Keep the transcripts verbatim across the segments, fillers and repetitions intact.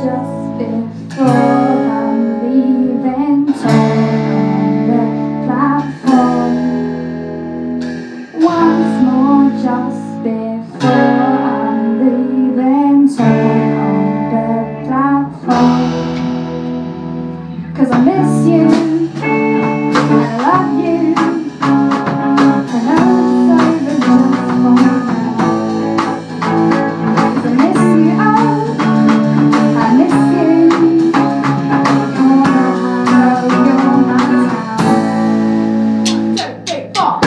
just before I'm leaving, torn on the platform. Once more just before I'm leaving, torn on the platform. 'Cause I miss you and I love you. I know it's over just for now. 'Cause I miss you, oh, I miss you. Oh, I know you're my town. One, two, three, four.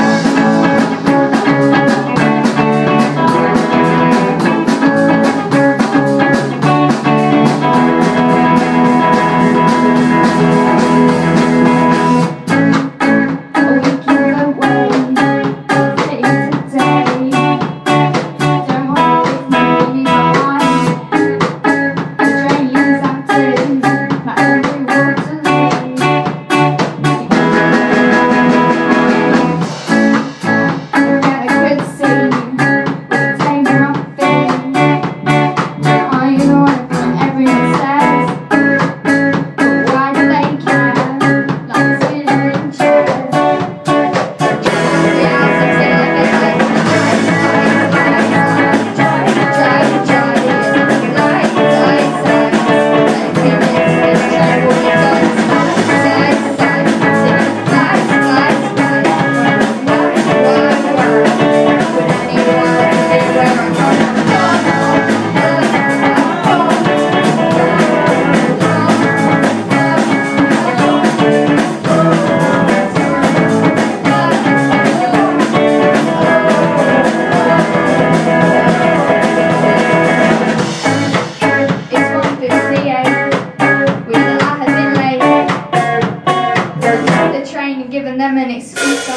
Giving them an excuse